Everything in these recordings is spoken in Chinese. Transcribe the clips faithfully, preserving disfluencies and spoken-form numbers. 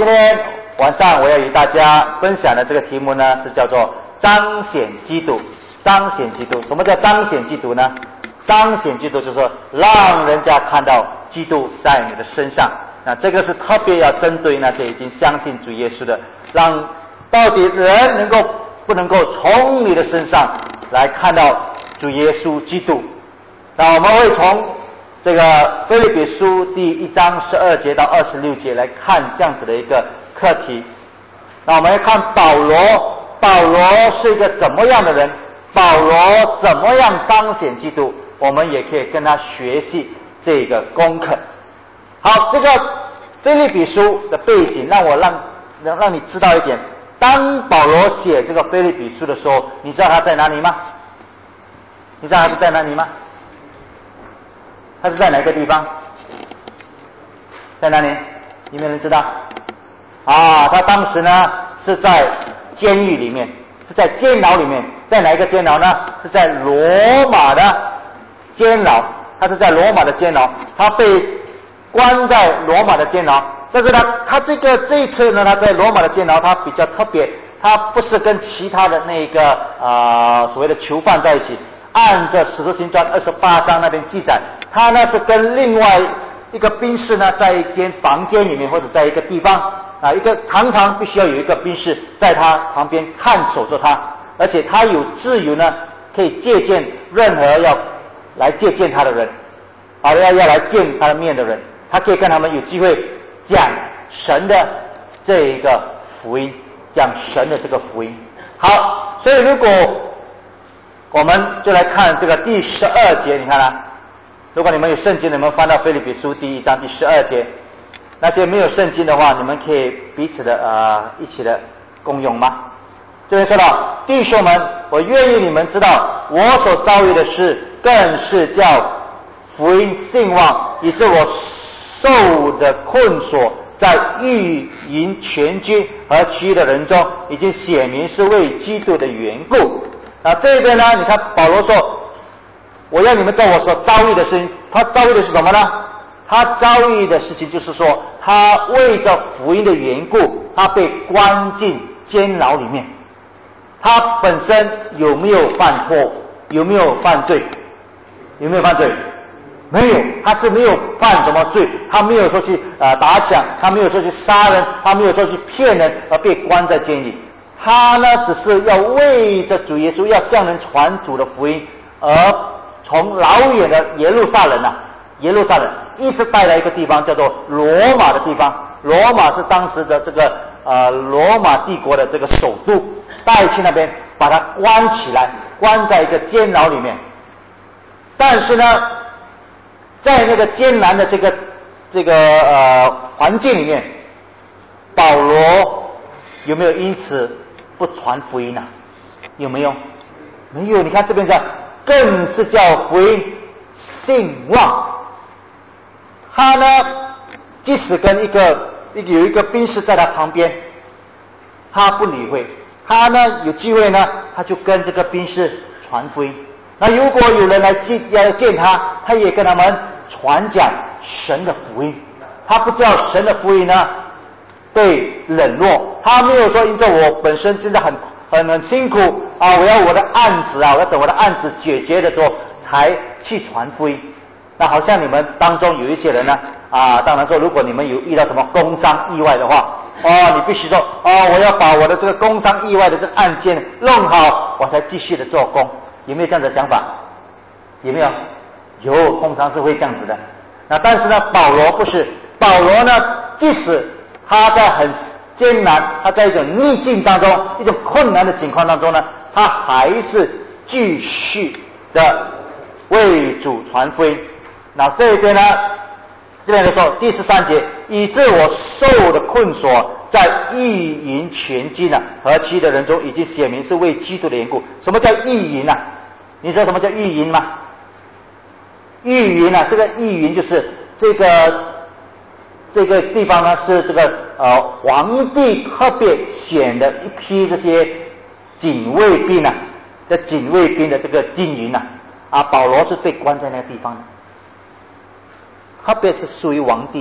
今天晚上我要与大家分享的这个题目呢，是叫做彰显基督。彰显基督，什么叫彰显基督呢？彰显基督就是说，让人家看到基督在你的身上。那这个是特别要针对那些已经相信主耶稣的，让到底人能够不能够从你的身上来看到主耶稣基督。那我们会从这个腓立比书第一章十二节到二十六节来看这样子的一个课题。那我们来看保罗，保罗是一个怎么样的人？保罗怎么样彰显基督？我们也可以跟他学习这个功课。好，这个腓立比书的背景让我让让让你知道一点。当保罗写这个腓立比书的时候，你知道他在哪里吗？你知道他是在哪里吗？他是在哪个地方？在哪里？有没有人知道？啊，他当时呢是在监狱里面，是在监牢里面。在哪一个监牢呢？是在罗马的监牢。他是在罗马的监牢，他被关在罗马的监牢。但是呢，他这个这一次呢，他在罗马的监牢，他比较特别，他不是跟其他的那个啊、呃、所谓的囚犯在一起。按着使徒行传二十八章那边记载，他呢是跟另外一个兵士呢，在一间房间里面，或者在一个地方啊，一个常常必须要有一个兵士在他旁边看守着他，而且他有自由呢，可以借鉴任何要来借鉴他的人，啊，要要来见他的面的人，他可以跟他们有机会讲神的这一个福音，讲神的这个福音。好，所以如果我们就来看这个第十二节，你看啊，如果你们有圣经，你们翻到腓立比书第一章第十二节。那些没有圣经的话，你们可以彼此的呃一起的共用吗？这边说到，弟兄们，我愿意你们知道，我所遭遇的事，更是叫福音兴旺，以致我受的困锁，在御营全军和其余的人中，已经写明是为基督的缘故。那这边呢，你看保罗说，我要你们知道我所遭遇的事情。他遭遇的是什么呢？他遭遇的事情就是说，他为着福音的缘故，他被关进监牢里面。他本身有没有犯错？有没有犯罪？有没有犯罪？没有，他是没有犯什么罪，他没有说去呃打抢，他没有说去杀人，他没有说去骗人，而被关在监狱。他呢，只是要为着主耶稣，要向人传主的福音，而从老远的耶路撒冷啊，耶路撒冷一直带来一个地方叫做罗马的地方。罗马是当时的这个呃罗马帝国的这个首都，带去那边把他关起来，关在一个监牢里面。但是呢，在那个艰难的这个这个呃环境里面，保罗有没有因此不传福音啊？有没有？没有。你看这边讲，更是叫福音兴旺。他呢，即使跟一个有一个兵士在他旁边，他不理会。他呢有机会呢，他就跟这个兵士传福音。那如果有人来见要见他，他也跟他们传讲神的福音。他不叫神的福音呢被冷落，他没有说因着我本身真的很很很辛苦啊，我要我的案子啊，我要等我的案子解决的时候才去传福音。那好像你们当中有一些人呢啊，当然说如果你们有遇到什么工伤意外的话，哦，你必须说哦，我要把我的这个工伤意外的这个案件弄好，我才继续的做工。有没有这样的想法？有没有？有，通常是会这样子的。那但是呢，保罗不是，保罗呢，即使他在很艰难，他在一种逆境当中，一种困难的情况当中呢，他还是继续的为主传福音。那这边呢，这边的时候第十三节，以致我受的困锁，在御营全军啊和其余的人中，已经写明是为基督的缘故。什么叫御营啊？你知道什么叫御营吗？御营啊，这个御营就是这个这个地方呢，是这个呃皇帝特别选的一批这些警卫兵啊的警卫兵的这个军营啊啊，保罗是被关在那个地方的，特别是属于皇帝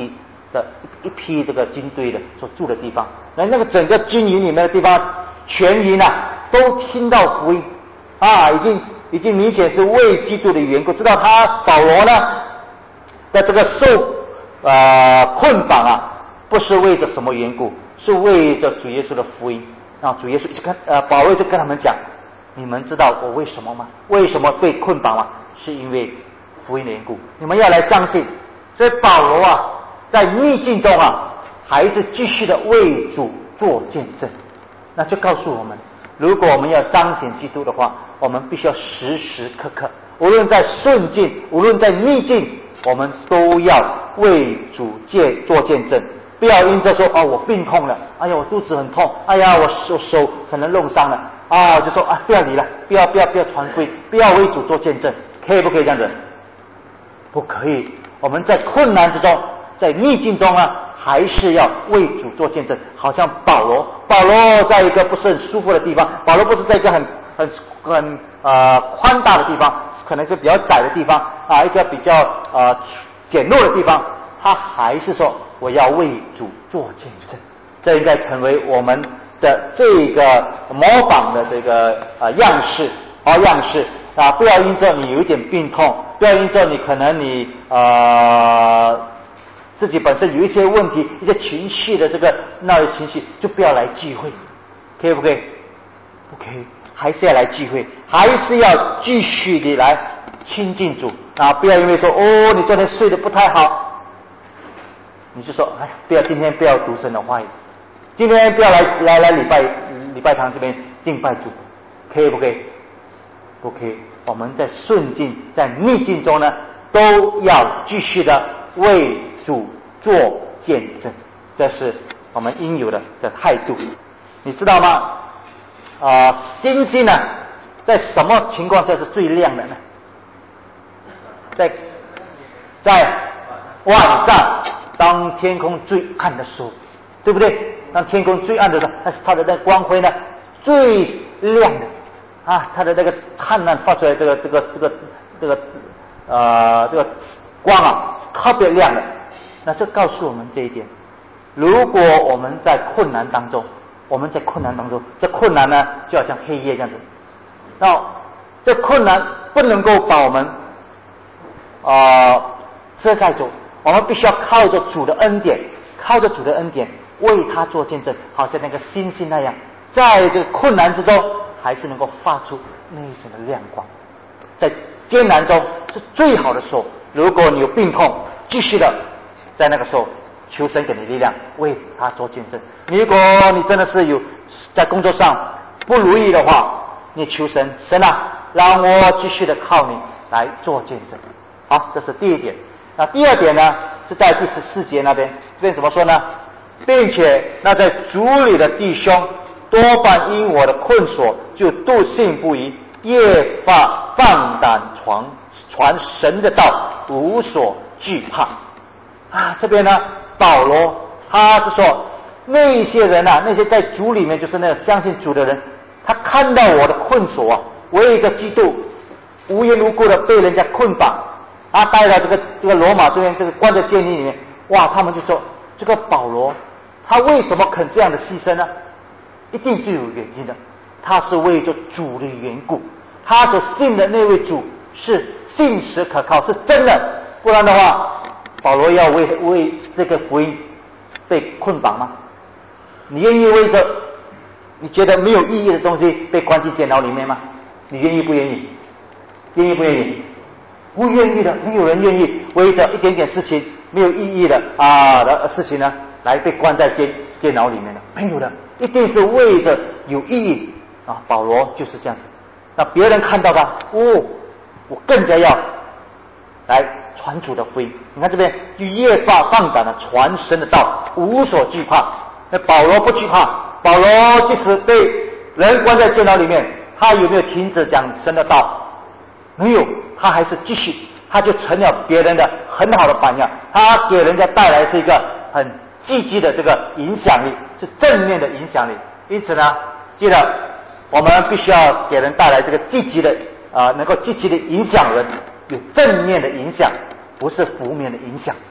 的一批这个军队的所住的地方，那那个整个军营里面的地方，全营啊都听到福音啊，已经已经明显是为基督的缘故，知道他保罗呢的这个受呃捆绑啊，不是为着什么缘故，是为着主耶稣的福音啊。主耶稣就跟呃保罗就跟他们讲，你们知道我为什么吗？为什么被捆绑吗？是因为福音的缘故，你们要来相信。所以保罗啊，在逆境中啊，还是继续的为主做见证。那就告诉我们，如果我们要彰显基督的话，我们必须要时时刻刻，无论在顺境，无论在逆境，我们都要为主见做见证。不要因着说哦我病痛了，哎呀我肚子很痛，哎呀我手手可能弄伤了啊，就说啊不要理了，不要不要不要传福音，不要为主做见证，可以不可以这样子？不可以。我们在困难之中，在逆境中啊，还是要为主做见证。好像保罗，保罗在一个不是很舒服的地方，保罗不是在一个很很很呃宽大的地方，可能是比较窄的地方啊，一个比较呃简陋的地方，他还是说我要为主做见证。这应该成为我们的这个模仿的这个呃样式啊样式啊，不要因着你有一点病痛，不要因着你可能你呃自己本身有一些问题，一些情绪的这个那的情绪，就不要来聚会，可以不可以？不可以，还是要来聚会，还是要继续的来亲近主啊！不要因为说哦你昨天睡得不太好，你就说哎不要今天不要读神的话语，今天不要来来来礼拜礼拜堂这边敬拜主，可以不可以？不可以。我们在顺境在逆境中呢，都要继续的为主做见证，这是我们应有的的态度。你知道吗？啊、呃，星星呢，在什么情况下是最亮的呢？在在晚上，当天空最暗的时候，对不对？当天空最暗的时候，但是它的那个光辉呢，最亮的。啊，它的那个灿烂发出来这个这个这个这个呃这个光啊，特别亮的。那这告诉我们这一点：如果我们在困难当中，我们在困难当中，这困难呢就好像黑夜这样子。那这困难不能够把我们啊、呃、遮盖住，我们必须要靠着主的恩典，靠着主的恩典为他做见证，好像那个星星那样，在这个困难之中。还是能够发出那一种的亮光，在艰难中是最好的时候。如果你有病痛，继续的在那个时候求神给你力量，为他做见证。如果你真的是有在工作上不如意的话，你求神，神啊，让我继续的靠你来做见证。好，这是第一点。那第二点呢，是在第十四节那边，这边怎么说呢？并且那在主里的弟兄。多半因我的困锁，就笃信不疑，越发放胆传传神的道，无所惧怕。啊，这边呢，保罗他是说，那些人啊，那些在主里面就是那个相信主的人，他看到我的困锁啊，为着基督无缘无故的被人家捆绑，啊，带到这个这个罗马这边，这个关在监狱里面，哇，他们就说这个保罗他为什么肯这样的牺牲呢？一定是有原因的，他是为着主的缘故，他所信的那位主是信实可靠，是真的，不然的话，保罗要为为这个福音被捆绑吗？你愿意为着你觉得没有意义的东西被关进监牢里面吗？你愿意不愿意？愿意不愿意？不愿意的，没有人愿意为着一点点事情没有意义的啊的事情呢，来被关在监监牢里面的，没有的。一定是为着有意义啊！保罗就是这样子。那别人看到他，哦，我更加要来传主的福音。你看这边，越发放胆的传神的道，无所惧怕。那保罗不惧怕，保罗即使被人关在监牢里面，他有没有停止讲神的道？没有，他还是继续，他就成了别人的很好的榜样。他给人家带来是一个很积极的这个影响力，是正面的影响力。因此呢，记得我们必须要给人带来这个积极的啊、呃，能够积极的影响人，有正面的影响，不是负面的影响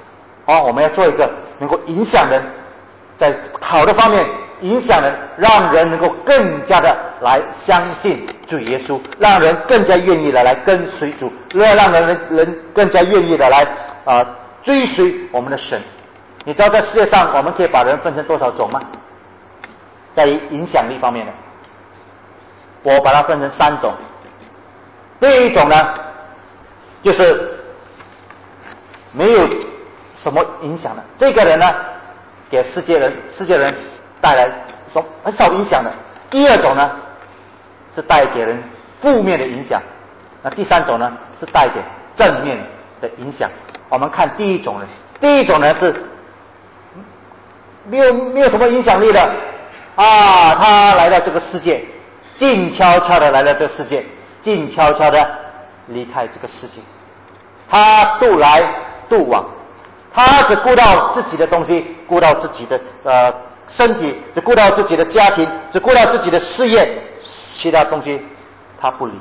哦，我们要做一个能够影响人，在好的方面影响人，让人能够更加的来相信主耶稣，让人更加愿意的来跟随主，让人人更加愿意的来啊、呃、追随我们的神。你知道在世界上我们可以把人分成多少种吗？在影响力方面的，我把它分成三种。第一种呢，就是没有什么影响的，这个人呢，给世界人世界人带来什很少影响的。第二种呢，是带给人负面的影响。那第三种呢，是带给正面的影响。我们看第一种人，第一种人是没有没有什么影响力的啊，他来到这个世界，静悄悄的来到这个世界，静悄悄的离开这个世界，他渡来渡往，他只顾到自己的东西，顾到自己的呃身体，只顾到自己的家庭，只顾到自己的事业，其他东西他不理。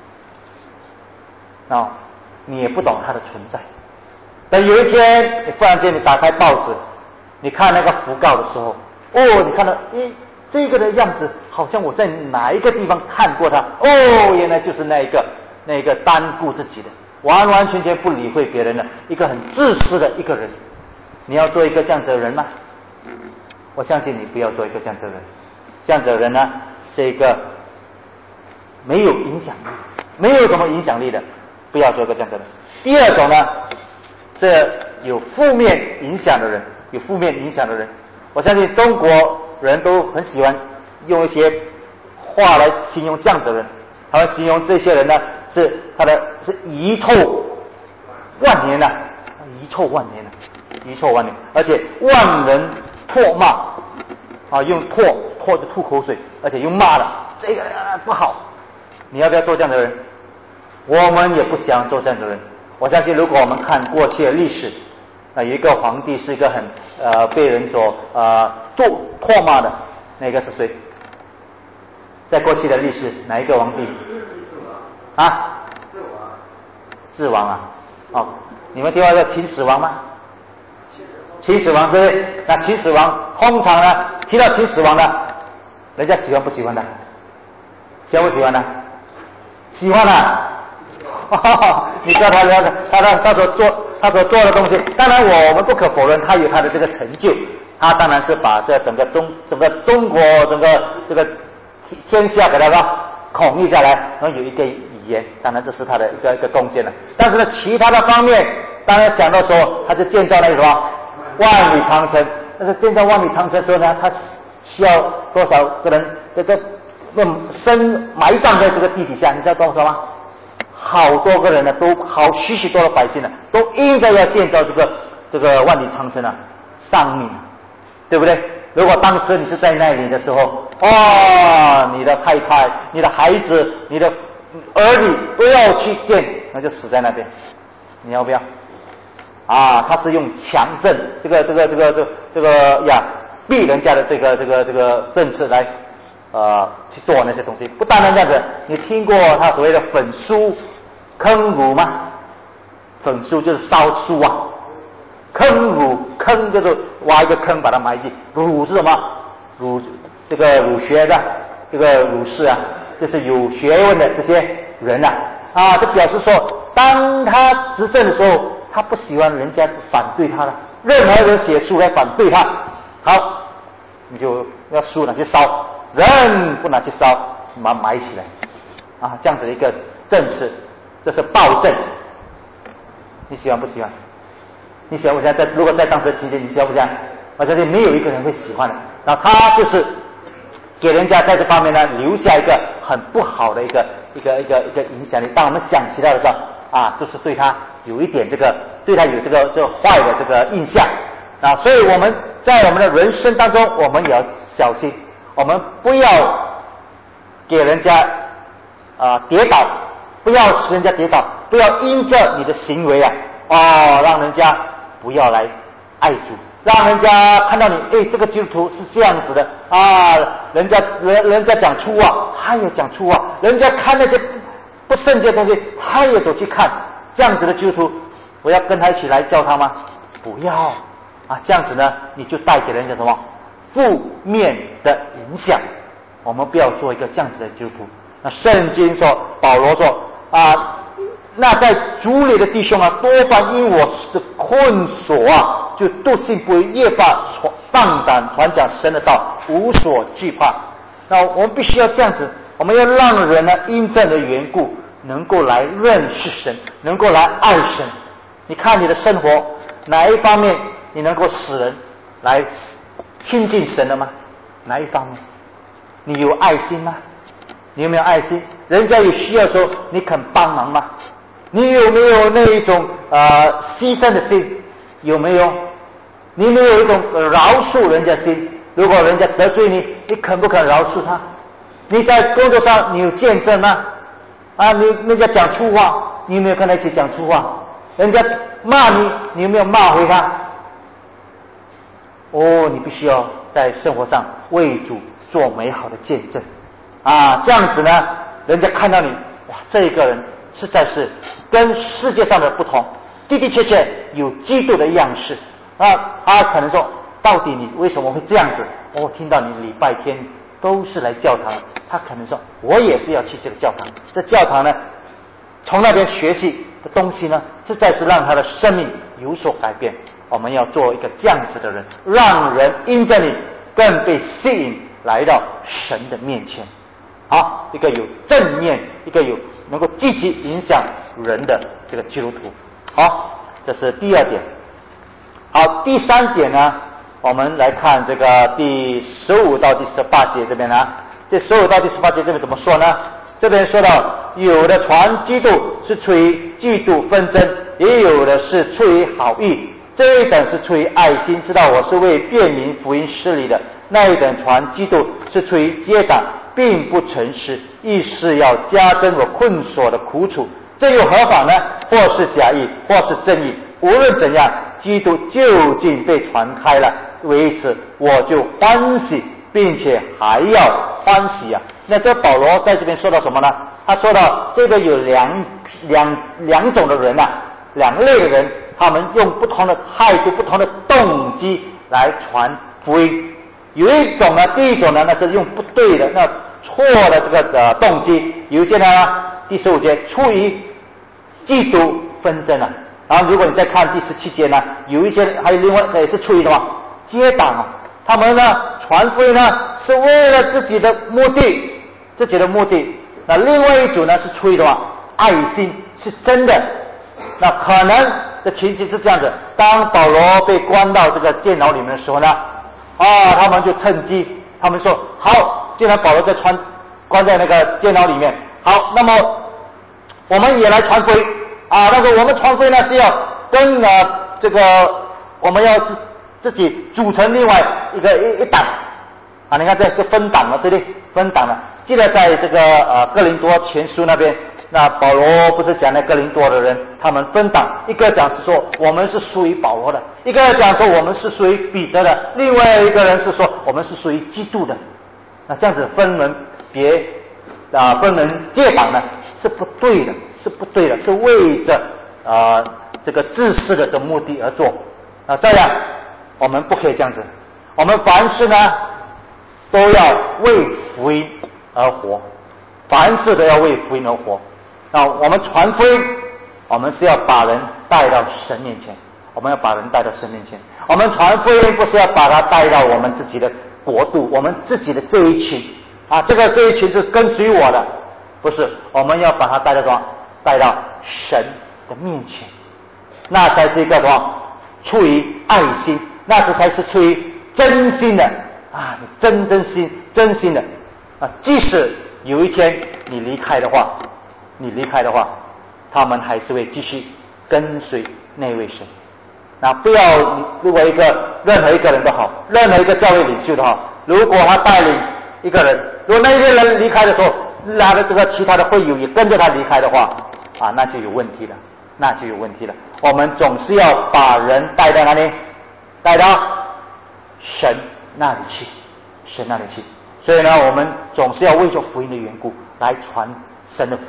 啊，你也不懂他的存在。等有一天，你忽然间你打开报纸，你看那个讣告的时候，哦，你看到，诶，这个的样子好像我在哪一个地方看过他，哦，原来就是那一个那一个单顾自己的，完完全全不理会别人的一个很自私的一个人。你要做一个这样子的人吗？我相信你不要做一个这样子的人。这样子的人呢，是一个没有影响力，没有什么影响力的，不要做一个这样子的人。第二种呢，是有负面影响的人，有负面影响的人。我相信中国人都很喜欢用一些话来形容这样子的人，他们形容这些人呢，是他的是遗臭万年啊，遗臭万年啊，遗臭万年，而且万人唾骂啊，用唾唾就吐口水，而且用骂的，这个、啊、不好。你要不要做这样的人？我们也不想做这样的人。我相信，如果我们看过去的历史，啊，有一个皇帝是一个很呃被人所呃唾唾骂的，那个是谁？在过去的历史，哪一个皇帝？啊？智王啊？哦，你们听过叫秦始皇吗？秦始皇对不对？那秦始皇通常呢，提到秦始皇呢，人家喜欢不喜欢的？喜欢不喜欢的？喜欢啊！你知道他他他他所做他所做的东西，当然我们不可否认他有他的这个成就，他当然是把这整个中整个中国整个这个天下给他说统一下来，然后有一个语言，当然这是他的一个一个贡献了。但是呢，其他的方面，当然想到说，他就建造那个什么万里长城。但是建造万里长城的时候呢，他需要多少个人这个那深埋葬在这个地底下？你知道多少吗？好多个人呢，都好许许多的百姓呢，都应该要建造这个这个万里长城啊，丧命，对不对？如果当时你是在那里的时候，哦，你的太太、你的孩子、你的儿女都要去见，那就死在那边，你要不要？啊，他是用强政这个这个这个这个这个呀，逼人家的这个这个这个政策来呃去做那些东西。不单单这样子，你听过他所谓的粉书坑儒吗？粉书就是烧书啊，坑儒坑就是挖一个坑把它埋进，儒是什么？儒这个儒学的这个儒士啊，就是有学问的这些人啊啊，就表示说，当他执政的时候，他不喜欢人家反对他了，任何人写书来反对他，好，你就要书拿去烧，人不拿去烧，把它埋起来啊，这样子的一个政治，这是暴政，你喜欢不喜欢？你喜欢不喜欢？在如果在当时的期间，你喜欢不喜欢？我相信没有一个人会喜欢的。然后他就是给人家在这方面呢留下一个很不好的一个一个一个一个影响力。当我们想起来的时候啊，就是对他有一点这个对他有这个这个坏的这个印象啊。所以我们在我们的人生当中，我们也要小心，我们不要给人家啊跌倒，不要使人家跌倒，不要因着你的行为啊哦让人家不要来爱主。让人家看到你，哎，这个基督徒是这样子的啊！人家人人家讲粗话，他也讲粗话；人家看那些不不圣洁的东西，他也走去看。这样子的基督徒，我要跟他一起来教他吗？ 不要啊，这样子呢，你就带给人家什么负面的影响。我们不要做一个这样子的基督徒。那圣经说，保罗说啊，那在主里的弟兄啊，多半因我的困锁啊，就笃信不疑，越发放胆传讲神的道，无所惧怕。那我们必须要这样子，我们要让人呢，因这样的缘故，能够来认识神，能够来爱神。你看你的生活哪一方面你能够使人来亲近神了吗？哪一方面？你有爱心吗？你有没有爱心？人家有需要的时候，你肯帮忙吗？你有没有那一种呃牺牲的心？有没有？你有没有一种饶恕人家心？如果人家得罪你，你肯不肯饶恕他？你在工作上你有见证吗？啊，你人家讲粗话，你有没有跟他一起讲粗话？人家骂你，你有没有骂回他？哦，你必须要在生活上为主做美好的见证啊！这样子呢，人家看到你，哇，这一个人实在是跟世界上的不同，的的确确有基督的样式啊。他可能说，到底你为什么会这样子？哦，听到你礼拜天都是来教堂，他可能说，我也是要去这个教堂。这教堂呢，从那边学习的东西呢，实在是让他的生命有所改变。我们要做一个这样子的人，让人因着你更被吸引来到神的面前。好，一个有正面，一个有能够积极影响人的这个基督徒。好，这是第二点。好，第三点呢，我们来看这个第十五到第十八节这边呢。这十五到第十八节这边怎么说呢？这边说到，有的传基督是出于嫉妒纷争，也有的是出于好意。这一等是出于爱心，知道我是为辨明福音施礼的；那一等传基督是出于结党，并不诚实，意是要加增我困锁的苦楚。这又何妨呢？或是假意，或是真意，无论怎样，基督究竟被传开了，为此我就欢喜，并且还要欢喜啊！那这保罗在这边说到什么呢？他说到这个有两两两种的人啊，两类的人，他们用不同的态度、不同的动机来传福音。有一种呢，第一种呢，那是用不对的、那错的这个呃动机；有一些呢，第十五节出于嫉妒纷争啊。然后如果你再看第十七节呢，有一些还有另外也是出于什么结党啊，他们呢传福音呢是为了自己的目的，自己的目的。那另外一组呢是出于什么爱心，是真的。那可能的情形是这样子：当保罗被关到这个监牢里面的时候呢，啊，他们就趁机，他们说好，既然保罗在传关在那个监牢里面，好，那么我们也来传福音啊。但是我们传福音呢是要跟呃这个我们要自自己组成另外一个一一党啊。你看这就分党了，对不对？分党了。记得在这个呃哥林多前书那边，那保罗不是讲那哥林多的人他们分党，一个讲是说我们是属于保罗的，一个讲说我们是属于彼得的，另外一个人是说我们是属于基督的。那这样子分门别啊分门结党呢是不对的，是不对的，是为着啊这个自私的这目的而做啊。这样我们不可以这样子，我们凡事呢都要为福音而活，凡事都要为福音而活。那我们传福音，我们是要把人带到神面前，我们要把人带到神面前。我们传福音不是要把他带到我们自己的国度，我们自己的这一群啊，这个这一群是跟随我的，不是，我们要把他带到什么？带到神的面前，那才是一个什么？出于爱心，那是才是出于真心的啊！你真真心真心的啊！即使有一天你离开的话，你离开的话，他们还是会继续跟随那位神。那不要，如果一个任何一个人都好，任何一个教会领袖都好，如果他带领一个人，如果那些人离开的时候，他的这个其他的会友也跟着他离开的话，啊，那就有问题了，那就有问题了。我们总是要把人带到哪里？带到神那里去，神那里去。所以呢，我们总是要为着福音的缘故来传神的福音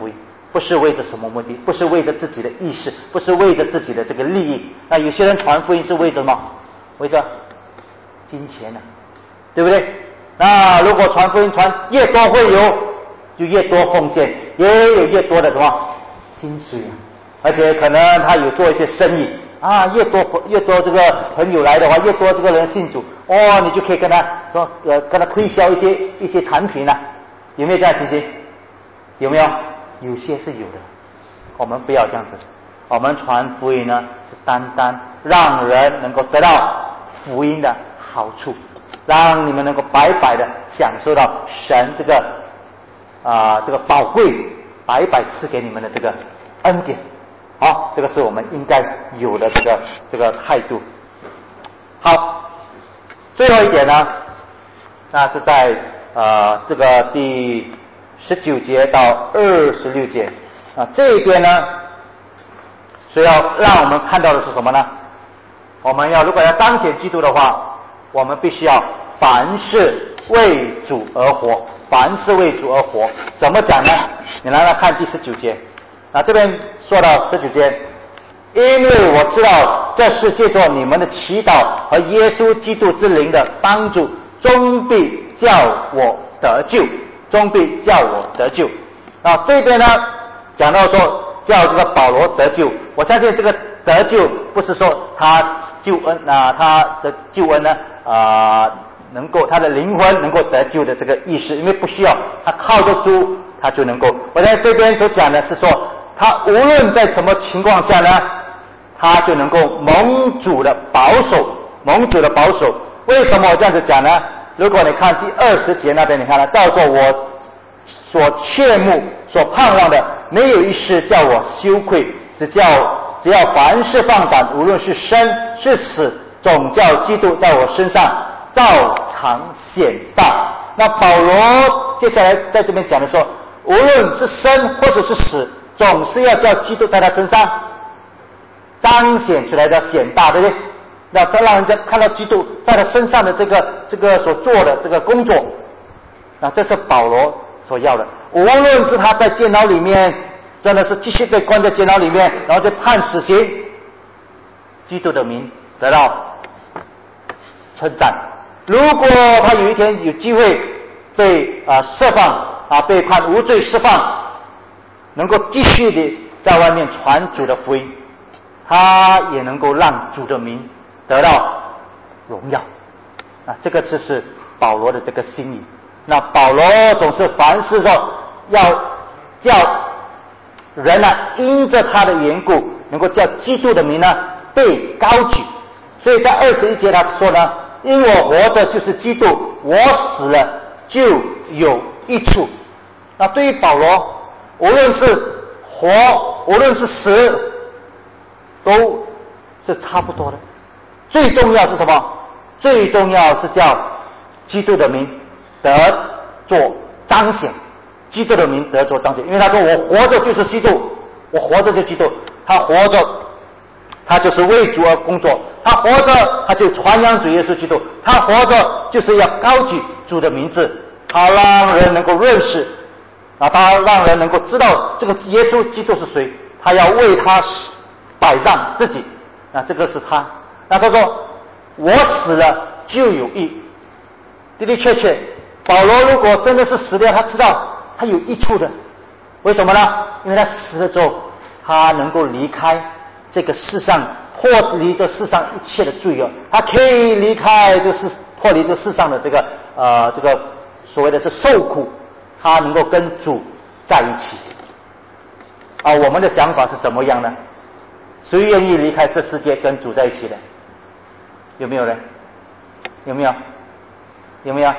不是为着什么目的，不是为着自己的意识，不是为着自己的这个利益。那有些人传福音是为着什么？为着金钱啊，对不对？那如果传福音传越多会友，就越多奉献，也有越多的什么薪水啊，而且可能他有做一些生意啊，越多越多这个朋友来的话，越多这个人信主，哦，你就可以跟他说呃跟他推销一些一些产品啊，有没有这样情形？有没有？有些是有的。我们不要这样子，我们传福音呢是单单让人能够得到福音的好处，让你们能够白白的享受到神这个啊、呃、这个宝贵白白赐给你们的这个恩典。好，这个是我们应该有的这个这个态度。好，最后一点呢，那是在呃这个第十九节到二十六节啊，这一边呢是要让我们看到的是什么呢？我们要如果要彰显基督的话，我们必须要凡事为主而活，凡事为主而活。怎么讲呢？你来来看第十九节。那这边说到十九节，因为我知道这是借着你们的祈祷和耶稣基督之灵的帮助，终必叫我得救，终必叫我得救。那这边呢讲到说叫这个保罗得救，我相信这个得救不是说他救恩啊，他的救恩呢啊、呃、能够他的灵魂能够得救的这个意思，因为不需要他靠着主他就能够。我在这边所讲的是说，他无论在什么情况下呢，他就能够蒙主的保守，蒙主的保守。为什么我这样子讲呢？如果你看第二十节那边，你看了，照着我所切慕所盼望的，没有一事叫我羞愧，只叫只要凡事放胆，无论是生是死，总叫基督在我身上照常显大。那保罗接下来在这边讲的说，无论是生或者是死，总是要叫基督在他身上彰显出来的显大，对不对？要让人家看到基督在他身上的这个这个所做的这个工作，那这是保罗所要的。无论是他在监牢里面，真的是继续被关在监牢里面，然后就判死刑，基督的名得到称赞。如果他有一天有机会被啊、呃、释放啊，被判无罪释放，能够继续的在外面传主的福音，他也能够让主的名得到荣耀啊，这个就是保罗的这个心意。那保罗总是凡事说要叫人呢、啊，因着他的缘故，能够叫基督的名呢被高举。所以在二十一节他说呢，因我活着就是基督，我死了就有益处。那对于保罗，无论是活，无论是死，都是差不多的。最重要是什么？最重要是叫基督的名得做彰显，基督的名得做彰显。因为他说我活着就是基督，我活着就是基督，他活着他就是为主而工作，他活着他就传扬主耶稣基督，他活着就是要高举主的名字，他让人能够认识啊，他让人能够知道这个耶稣基督是谁，他要为他摆上自己，那这个是他。那他说我死了就有益，的的确确保罗如果真的是死掉，他知道他有益处的。为什么呢？因为他死了之后，他能够离开这个世上，脱离这世上一切的罪恶，他可以离开这世，脱离这世上的这个呃这个所谓的是受苦，他能够跟主在一起。啊，我们的想法是怎么样呢？谁愿意离开这世界跟主在一起的？有没有人？有没有？有没有？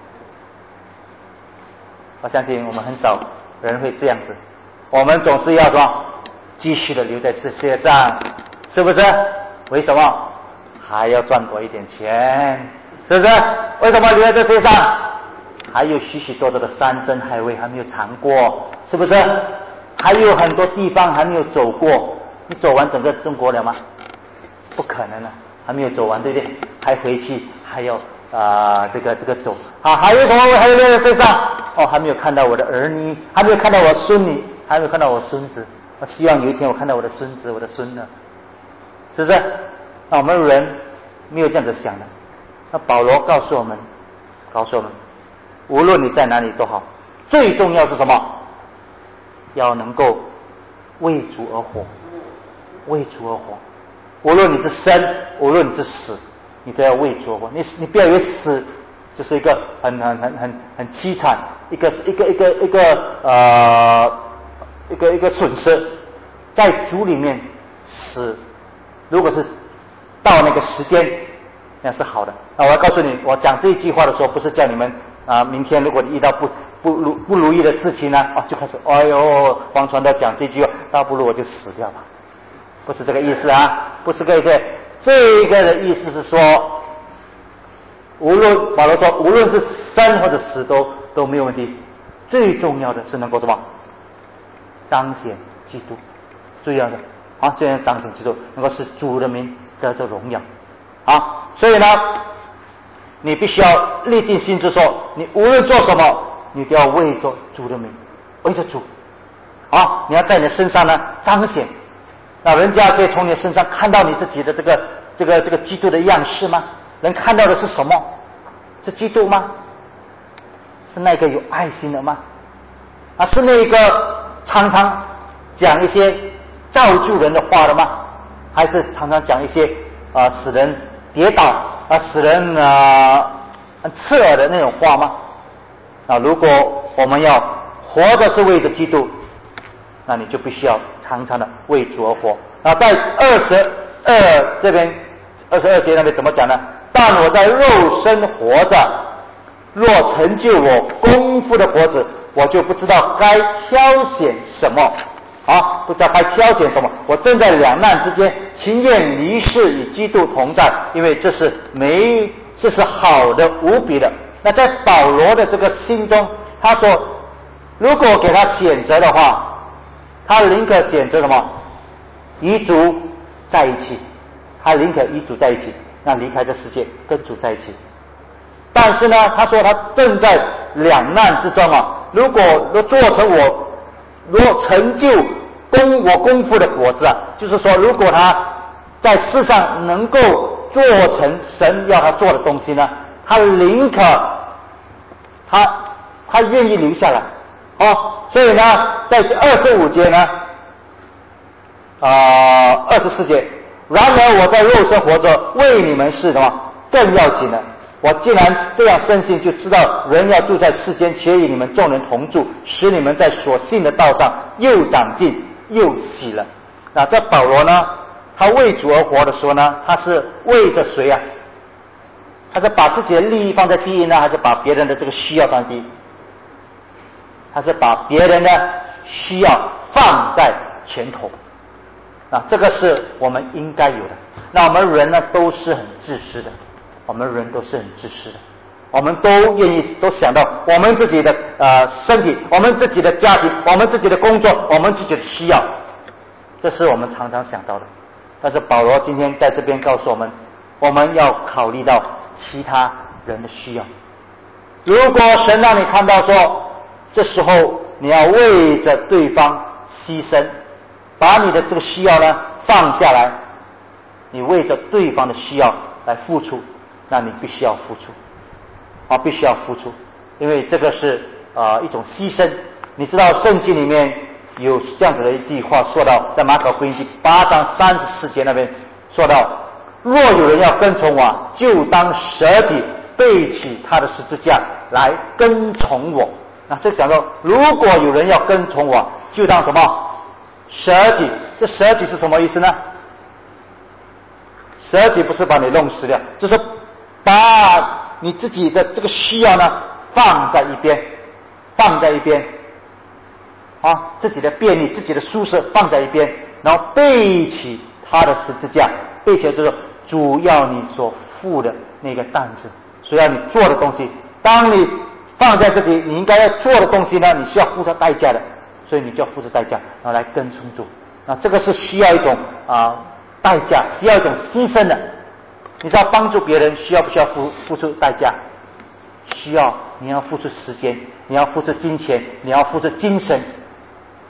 我相信我们很少人会这样子。我们总是要什么？继续的留在世界上，是不是？为什么？还要赚多一点钱，是不是？为什么留在这世界上？还有许许多多的山珍海味还没有尝过，是不是？还有很多地方还没有走过。你走完整个中国了吗？不可能了，还没有走完，对不对？还回去，还要啊、呃、这个这个走啊，还有什么？还有留在身上？哦，还没有看到我的儿女，还没有看到我孙女， 还没有看到我孙子，我希望有一天我看到我的孙子、我的孙呢，是不是？那我们人没有这样子想的。那保罗告诉我们，告诉我们，无论你在哪里都好，最重要是什么？要能够为主而活，为主而活。无论你是生，无论你是死，你都要为主而活。你你不要以为死就是一个很很很很很凄惨，一个一个一个一个呃一个一个损失。在主里面死，如果是到那个时间，那是好的。那我要告诉你，我讲这一句话的时候，不是叫你们啊、呃，明天如果你遇到不不如不如意的事情呢，哦，就开始哎呦，王传道讲这句话，倒不如我就死掉吧，不是这个意思啊，不是这个意思。这个的意思是说，无论保罗说，无论是生或者死都都没有问题，最重要的是能够什么？彰显基督，最要的啊，这样彰显基督，能够使主的名得着荣耀啊。所以呢，你必须要立定心志说，你无论做什么，你都要为着主的名，为着主啊，你要在你的身上呢彰显，那人家可以从你身上看到你自己的这个这个这个基督的样式吗？能看到的是什么？是基督吗？是那个有爱心的吗？啊，是那个常常讲一些造就人的话的吗？还是常常讲一些啊、呃、使人跌倒啊、呃、使人啊、呃、刺耳的那种话吗？啊，如果我们要活着是为着基督，那你就必须要常常的为主而活。啊，在二十二这边二十二节那边怎么讲呢？但我在肉身活着，若成就我功夫的活子，我就不知道该挑选什么啊，不知道该挑选什么。我正在两难之间，情愿离世与基督同在，因为这是没这是好的无比的。那在保罗的这个心中，他说，如果给他选择的话，他宁可选择什么？与主在一起，他宁可与主在一起，那离开这世界跟主在一起。但是呢，他说他正在两难之中啊。如果若做成我，若成就功我功夫的果子啊，就是说，如果他在世上能够做成神要他做的东西呢，他宁可他他愿意留下来哦。所以呢，在二十五节呢，啊二十四节，然而我在肉身活着，为你们是什么更要紧的。我既然这样深信，就知道人要住在世间，且与你们众人同住，使你们在所信的道上又长进又喜了。那这保罗呢，他为主而活的时候呢，他是为着谁啊？他是把自己的利益放在第一呢，还是把别人的这个需要放在第一？他是把别人的需要放在前头。那这个是我们应该有的。那我们人呢，都是很自私的。我们人都是很自私的，我们都愿意都想到我们自己的呃身体，我们自己的家庭，我们自己的工作，我们自己的需要，这是我们常常想到的。但是保罗今天在这边告诉我们，我们要考虑到其他人的需要。如果神让你看到说，这时候你要为着对方牺牲，把你的这个需要呢放下来，你为着对方的需要来付出，那你必须要付出啊，必须要付出，因为这个是呃一种牺牲。你知道圣经里面有这样子的一句话说到，在马可福音第八章三十四节那边说到，若有人要跟从我，就当舍己，背起他的十字架来跟从我。那这讲到，如果有人要跟从我，就当什么？舍己。这舍己是什么意思呢？舍己不是把你弄死掉，就是把你自己的这个需要呢放在一边，放在一边啊，自己的便利、自己的舒适放在一边，然后背起他的十字架，背起来就是主要你所负的那个担子，所要你做的东西。当你放在自己你应该要做的东西呢，你是要付出代价的，所以你就要付出代价，然后来跟从主。那这个是需要一种啊代价，需要一种牺牲的。你知道帮助别人需要不需要付付出代价？需要，你要付出时间，你要付出金钱，你要付出精神。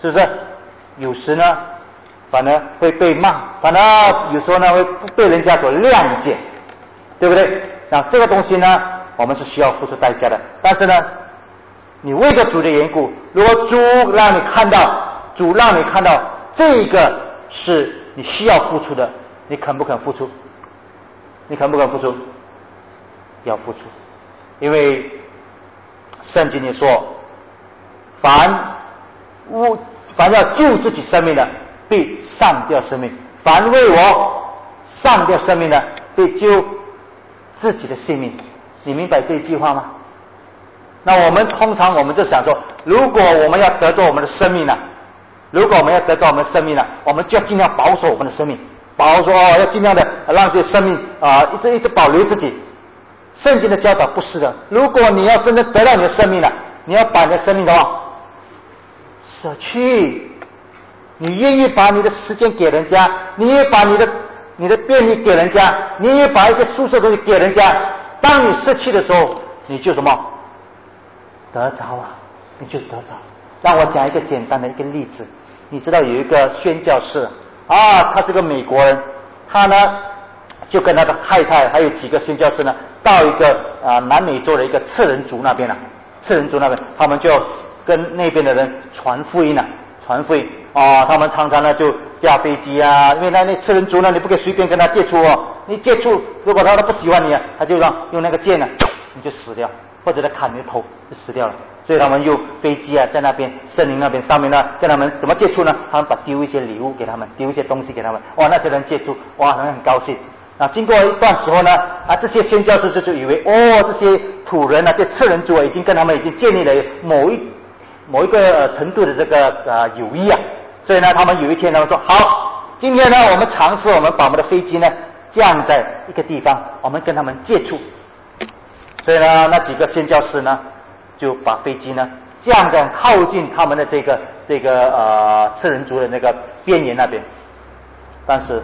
是不是？有时呢，反而会被骂，反而有时候呢会被人家所谅解，对不对？那这个东西呢，我们是需要付出代价的。但是呢，你为着主的缘故，如果主让你看到，主让你看到这个是你需要付出的，你肯不肯付出？你肯不肯付出？要付出，因为圣经里说，凡无凡要救自己生命的，必丧掉生命；凡为我丧掉生命的，必救自己的性命。你明白这一句话吗？那我们通常我们就想说，如果我们要得着我们的生命呢，如果我们要得着我们的生命呢，我们就要尽量保守我们的生命，保守哦，要尽量的让这生命啊、呃、一直一直保留自己。圣经的教导不是的，如果你要真正得到你的生命了，你要把你的生命的话舍去，你愿意把你的时间给人家，你也把你的你的便利给人家，你也把一些舒适的东西给人家。当你失去的时候，你就什么得着啊，你就得着。让我讲一个简单的一个例子，你知道有一个宣教士啊，他是个美国人，他呢就跟他的太太还有几个宣教士呢，到一个啊、呃、南美洲的一个赤人族那边了、啊，赤人族那边，他们就跟那边的人传福音了、啊，传福音啊，他们常常呢就驾飞机啊，因为那那赤人族呢，你不可以随便跟他接触哦，你接触如果他都不喜欢你啊，他就让用那个剑呢，你就死掉，或者他砍你的头就死掉了。所以他们用飞机啊，在那边森林那边上面呢，跟他们怎么接触呢？他们把丢一些礼物给他们，丢一些东西给他们，哇，那些人接触，哇，他们很高兴。啊，经过一段时候呢，啊，这些宣教士就就以为，哦，这些土人啊，这赤人族啊，已经跟他们已经建立了某一某一个、呃、程度的这个呃友谊啊，所以呢，他们有一天他们说，好，今天呢，我们尝试我们把我们的飞机呢降在一个地方，我们跟他们接触。所以呢，那几个宣教士呢，就把飞机呢降在靠近他们的这个这个呃赤人族的那个边缘那边，但是。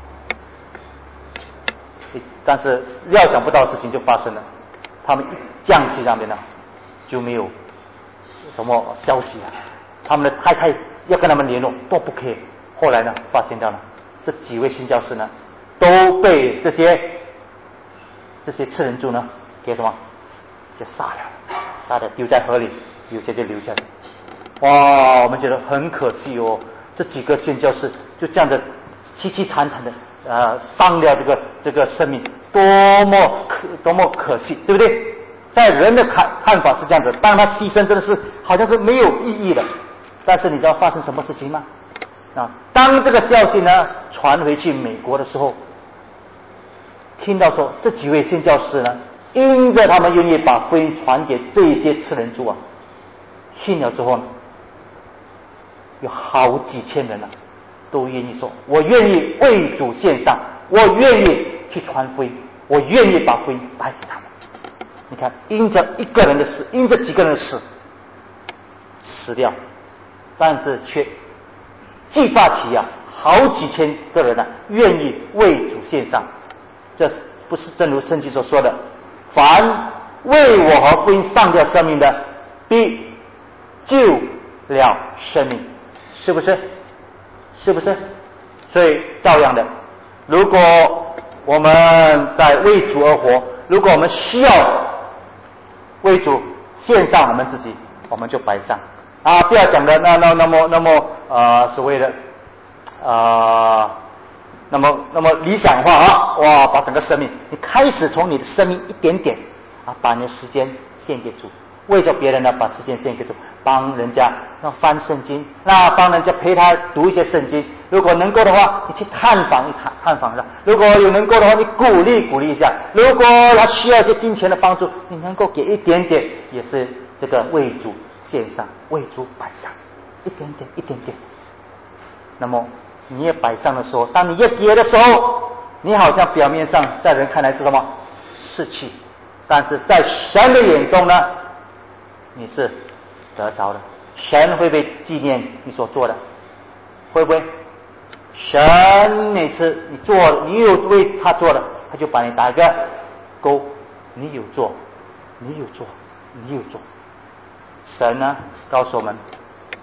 但是料想不到的事情就发生了，他们一降去那边呢，就没有什么消息啊。他们的太太要跟他们联络都不可以。后来呢，发现到了这几位宣教士呢，都被这些这些赤人族呢给什么给杀了，杀了丢在河里，有些就留下来。哇，我们觉得很可惜哦，这几个宣教士就这样子凄凄惨惨的。呃，伤了这个这个生命，多么可多么可惜，对不对？在人的看看法是这样子，当他牺牲真的是好像是没有意义的。但是你知道发生什么事情吗？啊，当这个消息呢传回去美国的时候，听到说这几位宣教士呢，因着他们愿意把福音传给这一些赤人族啊，听了之后呢，有好几千人了、啊。都愿意说，我愿意为主献上，我愿意去传福音，我愿意把福音带给他们。你看，因着一个人的事，因着几个人的事死掉，但是却激发起啊好几千个人啊愿意为主献上。这不是正如圣经所说的，凡为我和福音上掉生命的，必救了生命，是不是？是不是？所以照样的，如果我们在为主而活，如果我们需要为主献上我们自己，我们就摆上啊！不要讲的那那那么那么呃所谓的啊、呃、那么那么理想化啊！哇，把整个生命，你开始从你的生命一点点啊，把你的时间献给主。为着别人呢，把时间献给主，帮人家那翻圣经，那帮人家陪他读一些圣经。如果能够的话，你去探访一探探访一下；如果有能够的话，你鼓励鼓励一下。如果他需要一些金钱的帮助，你能够给一点点，也是这个为主献上，为主摆上，一点点一点点。那么你也摆上的时候，当你越给的时候，你好像表面上在人看来是什么士气，但是在神的眼中呢，你是得着的，神会不会纪念你所做的？会不会？神每次你做，你有为他做的，他就把你打一个勾，你有做，你有做，你有做。神呢告诉我们，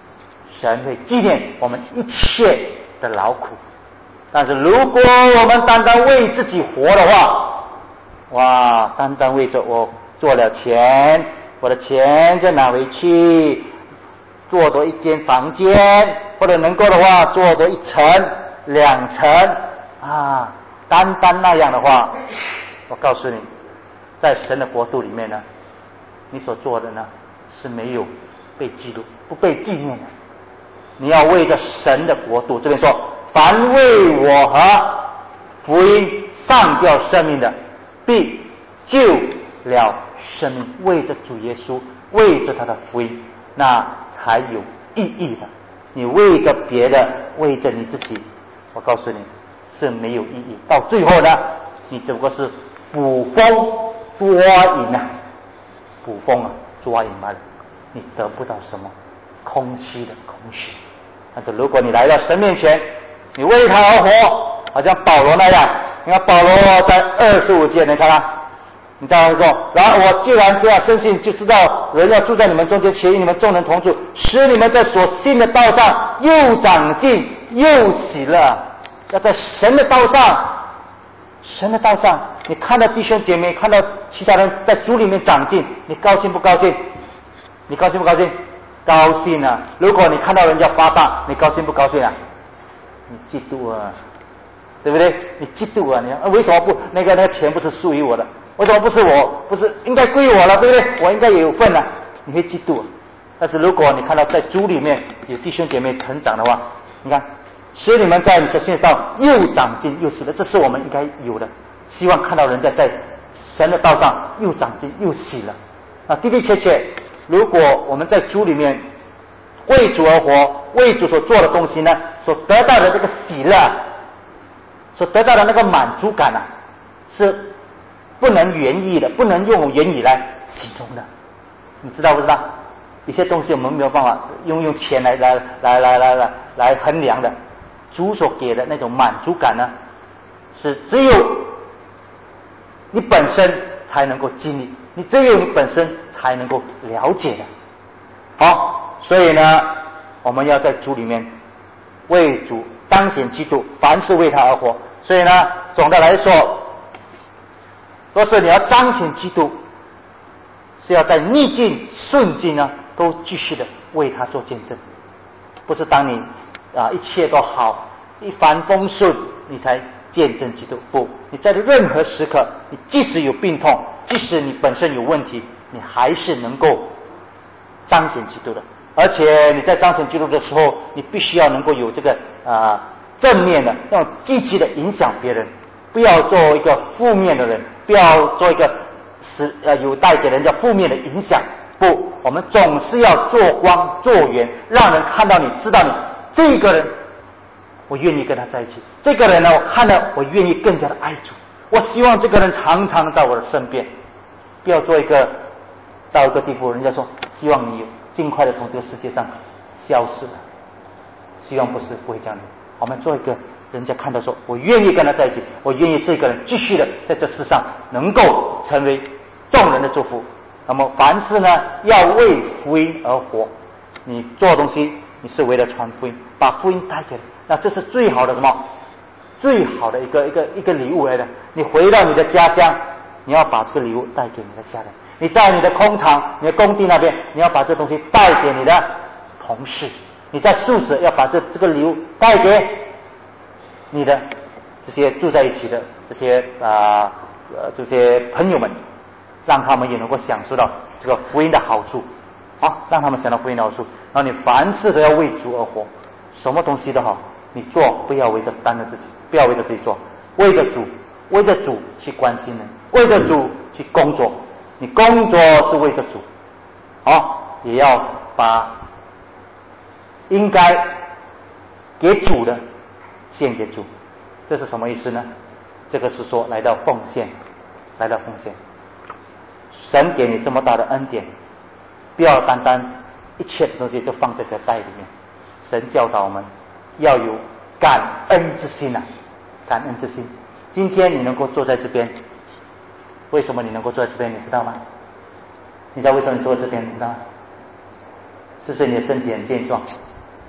神会纪念我们一切的劳苦。但是如果我们单单为自己活的话，哇，单单为着我做了钱，我的钱就拿回去做多一间房间，或者能够的话做多一层两层啊，单单那样的话，我告诉你，在神的国度里面呢，你所做的呢是没有被记录，不被纪念的。你要为着神的国度，这边说凡为我和福音上吊生命的，必救了生命。为着主耶稣，为着他的福音，那才有意义的。你为着别的，为着你自己，我告诉你是没有意义。到最后呢，你只不过是捕风捉影啊，捕风啊捉影罢了，你得不到什么，空虚的空虚。但是如果你来到神面前，你为他而活，好像保罗那样。你看保罗在二十五节，你看啊，你知道说，然后我既然这样深信，就知道人要住在你们中间，且与你们众人同住，使你们在所信的道上又长进又喜乐。要在神的道上，神的道上，你看到弟兄姐妹，看到其他人在主里面长进，你高兴不高兴？你高兴不高兴？高兴啊！如果你看到人家发大，你高兴不高兴啊？你嫉妒啊，对不对？你嫉妒啊！你看为什么不那个那个钱不是属于我的？为什么不是我？不是应该归我了，对不对？我应该也有份啊！你会嫉妒啊。但是如果你看到在主里面有弟兄姐妹成长的话，你看使你们在你所信上又长进又喜乐，这是我们应该有的。希望看到人家在神的道上又长进又喜乐。啊，的的确确，如果我们在主里面为主而活，为主所做的东西呢，所得到的这个喜乐，所得到的那个满足感啊，是不能言喻的，不能用言语来形容的。你知道不知道？有些东西我们没有办法用用钱来来来来来来来衡量的。主所给的那种满足感呢，是只有你本身才能够经历，你只有你本身才能够了解的。好，所以呢，我们要在主里面为主彰显基督，凡事为他而活。所以呢，总的来说，若是你要彰显基督，是要在逆境顺境呢，都继续的为他做见证。不是当你啊一切都好，一帆风顺，你才见证基督。不，你在任何时刻，你即使有病痛，即使你本身有问题，你还是能够彰显基督的。而且你在彰显基督的时候，你必须要能够有这个啊正面的，要积极的影响别人，不要做一个负面的人，不要做一个使呃有带给人家负面的影响。不，我们总是要做光做圆，让人看到你，知道你这个人，我愿意跟他在一起。这个人呢，我看了，我愿意更加的爱主。我希望这个人常常在我的身边，不要做一个到一个地步，人家说希望你尽快的从这个世界上消失了。希望不是不会这样子。我们做一个人家看到说，我愿意跟他在一起，我愿意这个人继续的在这世上能够成为众人的祝福。那么凡事呢，要为福音而活。你做东西，你是为了传福音，把福音带给人，那这是最好的什么？最好的一个一个一个礼物来的。你回到你的家乡，你要把这个礼物带给你的家人；你在你的工厂、你的工地那边，你要把这东西带给你的同事；你在宿舍要把这这个礼物带给你的这些住在一起的这些啊呃这些朋友们。让他们也能够享受到这个福音的好处，啊，让他们享受到福音的好处。然后你凡事都要为主而活，什么东西都好，你做不要为着单着自己，不要为着自己做，为着主，为着主去关心人，为着主去工作。你工作是为着主，啊，也要把应该给主的献给主。这是什么意思呢？这个是说来到奉献，来到奉献。神给你这么大的恩典，不要单单一切的东西就放在这袋里面。神教导我们要有感恩之心啊，感恩之心。今天你能够坐在这边，为什么你能够坐在这边？你知道吗？你知道为什么你坐在这边？你知道吗？是不是你的身体很健壮？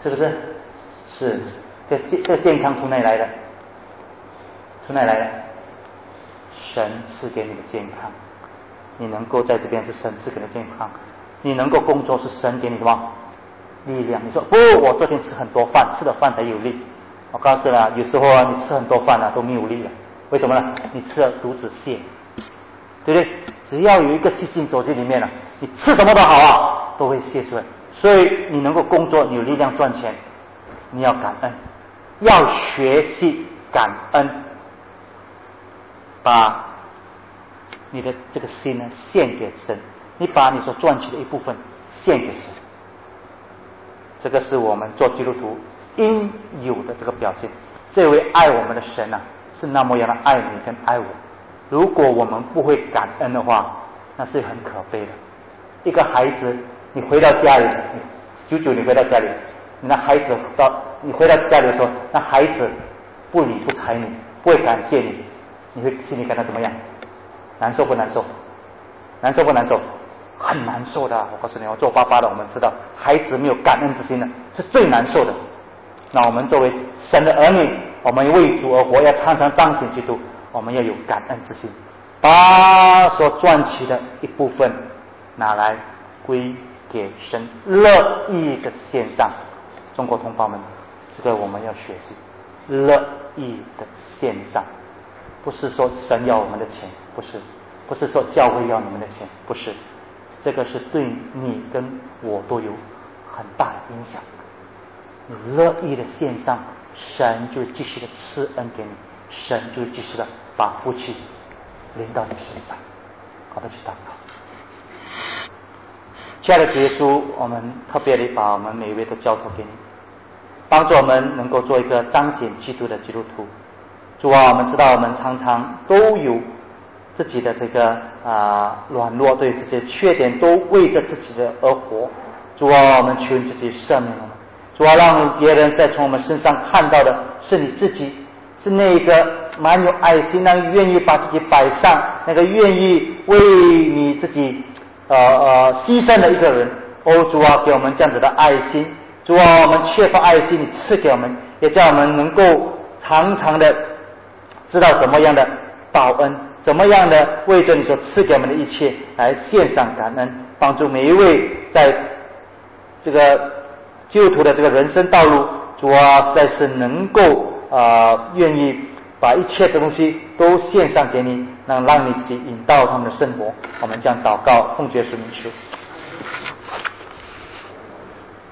是不是？是。这这健康从哪里来的？从哪里来的？神赐给你的健康，你能够在这边是神赐给你的健康，你能够工作是神给你的什么力量？你说不，我昨天吃很多饭，吃了饭才有力。我告诉你啊，有时候啊，你吃很多饭啊都没有力了，为什么呢？你吃了毒子泻，对不对？只要有一个细菌走进里面了，你吃什么都好啊，都会泻出来。所以你能够工作，你有力量赚钱，你要感恩，要学习感恩，把你的这个心呢献给神，你把你所赚取的一部分献给神，这个是我们做基督徒应有的这个表现。这位爱我们的神啊，是那么样的爱你跟爱我。如果我们不会感恩的话，那是很可悲的。一个孩子，你回到家里，久久你回到家里，你那孩子到你回到家里的时候，那孩子不理不睬你，不会感谢你，你会心里感到怎么样？难受不难受？难受不难受？很难受的。我告诉你，我做爸爸的，我们知道，孩子没有感恩之心的，是最难受的。那我们作为神的儿女，我们为主而活，要常常彰显基督，我们要有感恩之心，把所赚取的一部分拿来归给神，乐意的献上。中国同胞们，这个我们要学习，乐意的献上，不是说神要我们的钱，不是，不是说教会要你们的钱，不是，这个是对你跟我都有很大的影响。你乐意的献上，神就继续的赐恩给你，神就继续的把福气临到你身上。好的，去祷告。亲爱的主耶稣，我们特别的把我们每一位都交托给你，帮助我们能够做一个彰显基督的基督徒。主啊，我们知道我们常常都有自己的这个啊软弱，对自己的缺点都为着自己的而活。主啊，我们求你自己赦免我们。主啊，让别人在从我们身上看到的是你自己，是那个蛮有爱心，那个愿意把自己摆上，那个愿意为你自己呃呃牺牲的一个人。哦，主啊，给我们这样子的爱心。主啊，我们缺乏爱心，你赐给我们，也叫我们能够常常的知道怎么样的报恩，怎么样的为着你所赐给我们的一切来献上感恩，帮助每一位在这个基督徒的这个人生道路，主啊，实在是能够呃愿意把一切的东西都献上给你，能让你自己引导他们的生活。我们将祷告奉主耶稣名求。